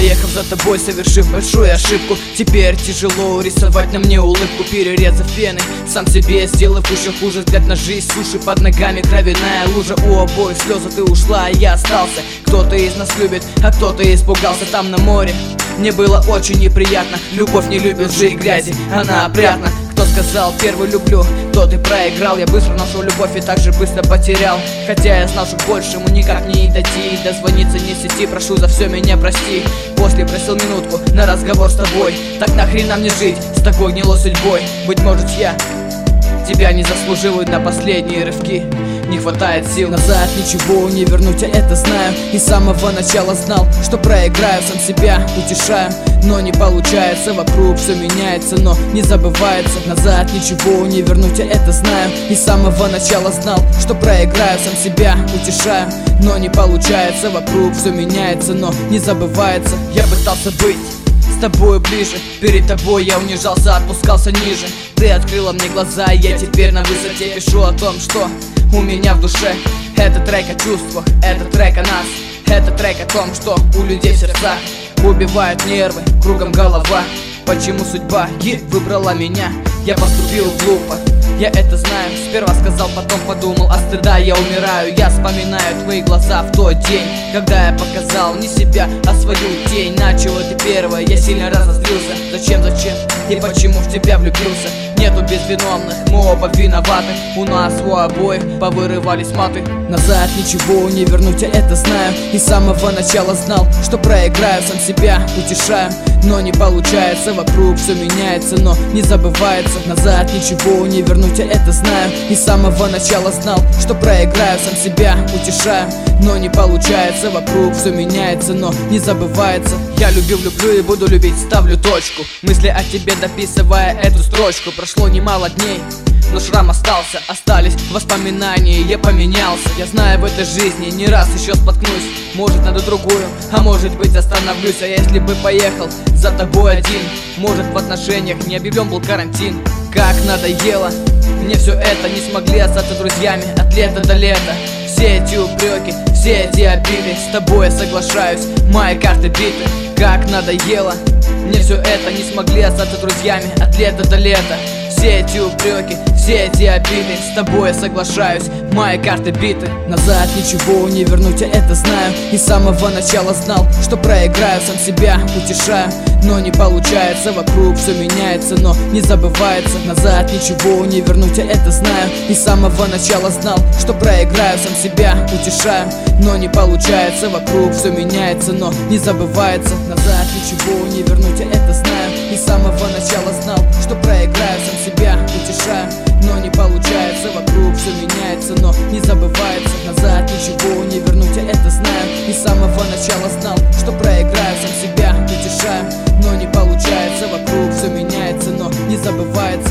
поехав за тобой, совершив большую ошибку. Теперь тяжело рисовать на мне улыбку, перерезав пены, сам себе сделав еще хуже. Взгляд на жизнь, суши под ногами, кровяная лужа. У обоих слезы, ты ушла, а я остался. Кто-то из нас любит, а кто-то испугался. Там на море мне было очень неприятно. Любовь не любит лжи и грязи, она опрятна. Кто сказал первый люблю, тот и проиграл. Я быстро нашел любовь и так же быстро потерял. Хотя я знал, что большему никак не дойти. Дозвониться не сети, прошу за все меня прости. После просил минутку на разговор с тобой. Так нахрена мне жить с такой гнилой судьбой? Быть может я тебя не заслужил, и на последние рывки не хватает сил. Назад ничего не вернуть, я это знаю. И с самого начала знал, что проиграю. Сам себя утешаю, но не получается. Вокруг все меняется, но не забывается. Назад ничего не вернуть, я это знаю. И с самого начала знал, что проиграю. Сам себя утешаю, но не получается. Вокруг все меняется, но не забывается. Я пытался быть с тобой ближе, перед тобой я унижался, отпускался ниже. Ты открыла мне глаза, и я теперь на высоте. Пишу о том, что у меня в душе. Это трек о чувствах, это трек о нас. Это трек о том, что у людей в сердцах убивают нервы, кругом голова. Почему судьба выбрала меня? Я поступил глупо, я это знаю. Сперва сказал, потом подумал, а стыда я умираю. Я вспоминаю твои глаза в тот день, когда я показал не себя, а свою тень. Начало ты первое, я сильно разозлился. Зачем и почему в тебя влюбился? Нету безвиновных, мы оба виноваты. У нас у обоих повырывались маты. Назад ничего не вернуть, я это знаю. И с самого начала знал, что проиграю. Сам себя утешаю, но не получается. Вокруг все меняется, но не забывается. Назад ничего не вернуть, я это знаю. И с самого начала знал, что проиграю. Сам себя утешаю, но не получается. Вокруг все меняется, но не забывается. Я люблю и буду любить, ставлю точку. Мысли о тебе дописывая эту строчку. Прошло немало дней, но шрам остался. Остались воспоминания, я поменялся. Я знаю, в этой жизни не раз еще споткнусь. Может найду другую, а может быть остановлюсь. А если бы поехал за тобой один, может в отношениях не объявлен был карантин. Как надоело мне все это, не смогли остаться друзьями от лета до лета. Все эти упреки, все эти обиды, с тобой я соглашаюсь, мои карты биты. Как надоело мне все это, не смогли остаться друзьями от лета до лета. Все эти упреки, все эти обиды, с тобой я соглашаюсь, мои карты биты. Назад ничего не вернуть, я это знаю. И с самого начала знал, что проиграю. Сам себя утешаю, но не получается. Вокруг все меняется, но не забывается. Назад ничего не вернуть, я это знаю. И с самого начала знал, что проиграю. Сам себя утешаю, но не получается. Вокруг все меняется, но не забывается. Назад ничего не вернуть, я это знаю. И с самого начала знал, что проиграю. Сам себя утешаю, но не получается. Вокруг все меняется, но не забывается. Назад ничего не вернуть, я это знаю. И с самого начала знал, что проиграю. Сам себя утешаю, но не получается. Вокруг все меняется, но не забывается.